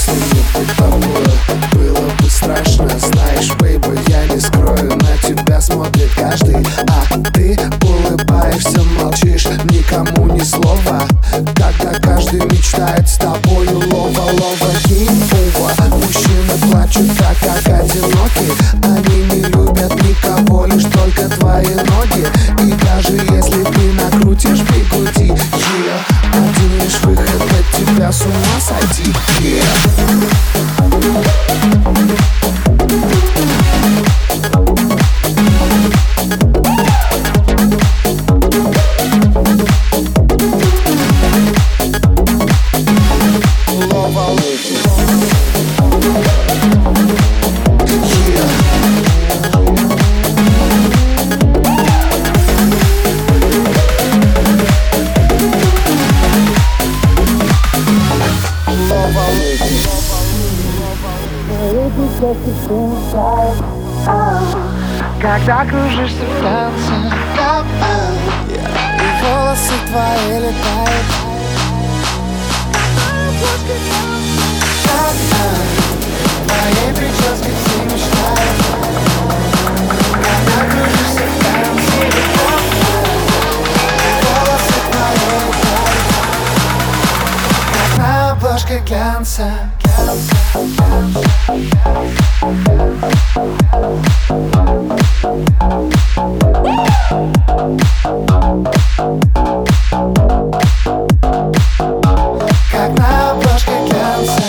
Если не быть тобой, было бы страшно. Знаешь, бейби, я не скрою, на тебя смотрит каждый, а ты улыбаешься, молчишь, никому ни слова. Когда каждый мечтает с тобою лова-лова, гейм-овер. Мужчины плачут так, как одиноки. Они не любят никого, лишь только твои ноги. И даже если ты накрутишь бигуди, один лишь выход от тебя с ума сойти. Когда кружишься в танце, и волосы твои летают, твоей прическе все мечтают. Когда кружишься в танце, и волосы твои летают, как на обложке глянца. Как на обложке глянца.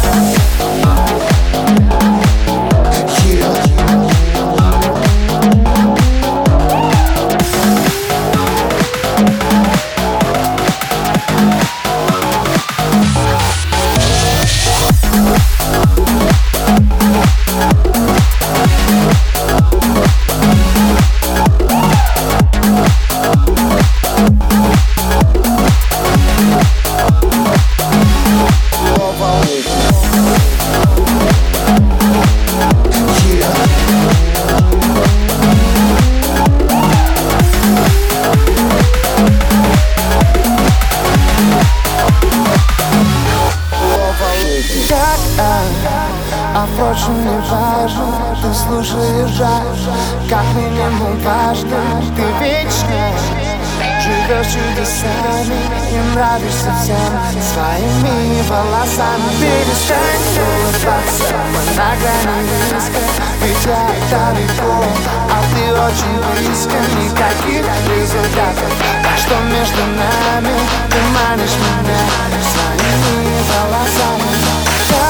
А впрочем, не важно, ты слушаешь джаз, как минимум важно, ты вечно живешь чудесами и нравишься всем своими волосами. Перестань улыбаться, мы на грани риска, ведь я далеко, а ты очень близко. Никаких результатов, а что между нами? Ты манишь меня своими волосами.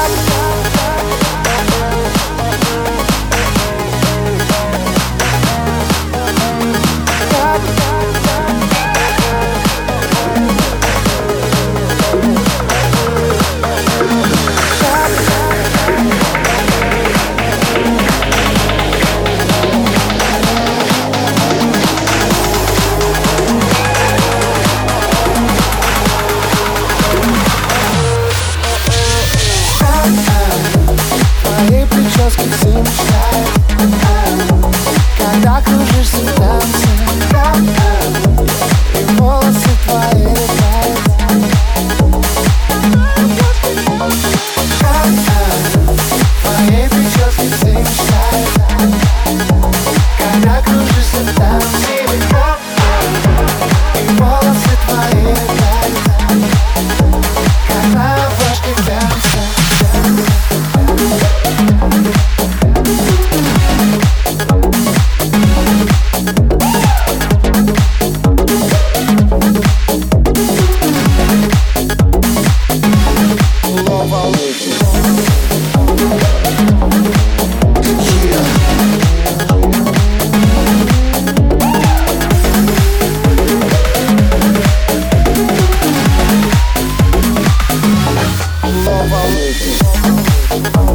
Твоей прическе все мечтают, когда кружишься в танце, и волосы твои летают. Твоей прическе все мечтают, когда кружишься в танце, и волосы твои летают, как на обложке глянца. Love,